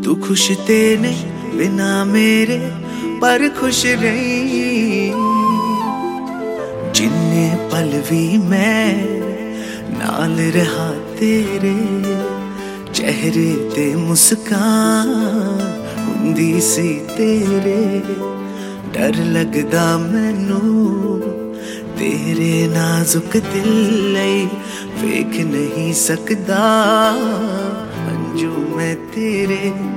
तू खुश ते ने बिना मेरे पर खुश रही। जिन्ने पल भी मैं नाल रहा तेरे, चेहरे ते मुस्कान हुंदी सी तेरे। डर लगदा मैनू तेरे नाजुक दिल लई, वेख नहीं सकदा अंजू मैं तेरे।